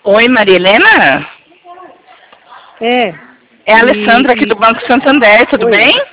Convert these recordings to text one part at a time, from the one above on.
Oi, Maria Helena? É. É a Alessandra aqui do Banco Santander, tudo Oi. bem?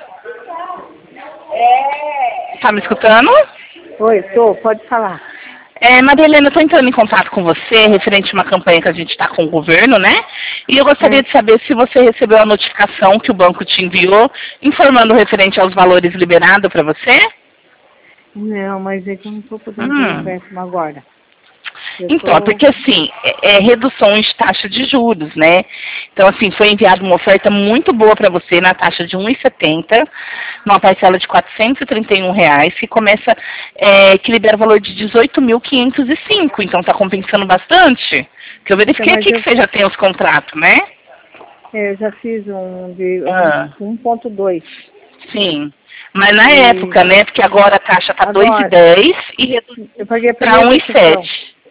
Tá me escutando? Oi, pode falar. Maria Helena, eu tô entrando em contato com você referente a uma campanha que a gente está com o governo, né? E eu gostaria de saber se você recebeu a notificação que o banco te enviou, informando referente aos valores liberados para você. Não, mas é que eu não estou podendo ter empréstimo agora. Então, é porque assim, é redução de taxa de juros, né? Então, assim, foi enviada uma oferta muito boa para você na taxa de 1,70, numa parcela de R$ 431, que começa, que libera o valor de 18.505. Então, está compensando bastante. Porque eu verifiquei aqui que você já tem os contratos, né? Eu já fiz um de 1,2. Sim. Mas na época, né? Porque agora a taxa está 2,10 e reduz para 1,7.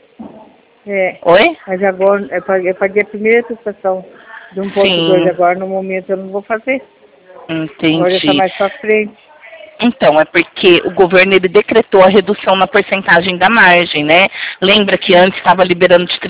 Oi? Mas agora eu paguei a primeira prestação de 1,2, agora no momento eu não vou fazer. Entendi. Agora está mais para frente. Então, é porque o governo ele decretou a redução na porcentagem da margem, né? Lembra que antes estava liberando de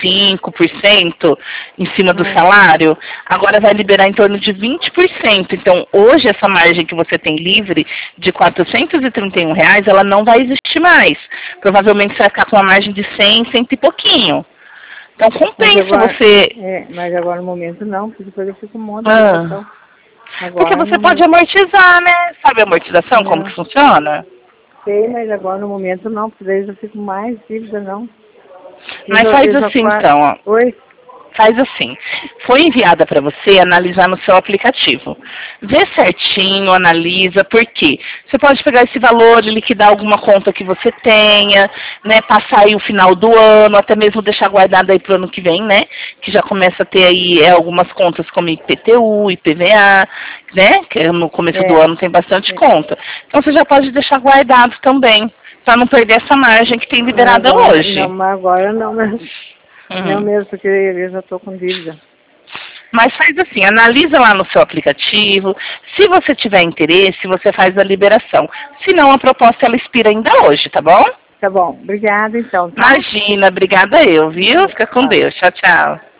35% em cima do salário? Agora vai liberar em torno de 20%. Então, hoje essa margem que você tem livre de R$ 431, ela não vai existir mais. Provavelmente você vai ficar com uma margem de 100, 100 e pouquinho. Então, compensa você... mas agora no momento não, porque depois eu fico com um monte de prestação. Porque você pode amortizar, né? Sabe a amortização, como que funciona? Sei, mas agora no momento não, porque daí eu fico mais dívida, não. Mas faz assim então, ó. Oi? Faz assim. Foi enviada para você analisar no seu aplicativo. Vê certinho, analisa, por quê? Você pode pegar esse valor e liquidar alguma conta que você tenha, né? Passar aí o final do ano, até mesmo deixar guardado aí pro ano que vem, né? Que já começa a ter aí algumas contas como IPTU, IPVA, né? Que no começo do ano tem bastante conta. Então você já pode deixar guardado também, para não perder essa margem que tem liberada hoje. Não, mas agora não, mas... Não mesmo, porque eu já estou com dívida. Mas faz assim, analisa lá no seu aplicativo. Se você tiver interesse, você faz a liberação. Se não, a proposta ela expira ainda hoje, tá bom? Tá bom, obrigada então. Tá? Imagina, obrigada eu, viu? Fica com Deus. Tchau, tchau.